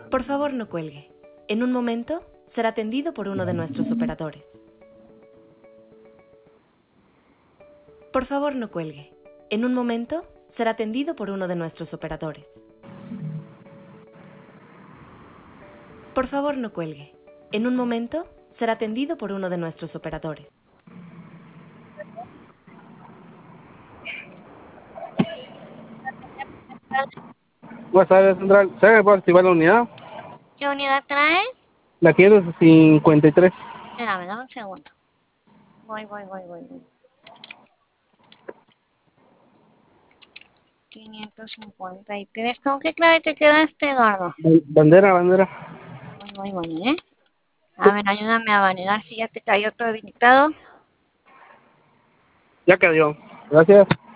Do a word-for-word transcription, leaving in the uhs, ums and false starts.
Por favor, no cuelgue. En un momento será atendido por uno de nuestros operadores. Por favor, no cuelgue. En un momento será atendido por uno de nuestros operadores. Por favor, no cuelgue. En un momento será atendido por uno de nuestros operadores. Buenas tardes, Central. ¿Sabe que puedo activar la unidad? ¿Qué unidad trae? La quinientos cincuenta y tres. Espérame, dame un segundo. Voy, voy, voy, voy, voy. quinientos cincuenta y tres. ¿Con qué clave te quedaste, Eduardo? Bandera, bandera. Voy, voy, voy, ¿eh? A ver, ayúdame a validar si ya te cayó todo habilitado. Ya cayó. Gracias.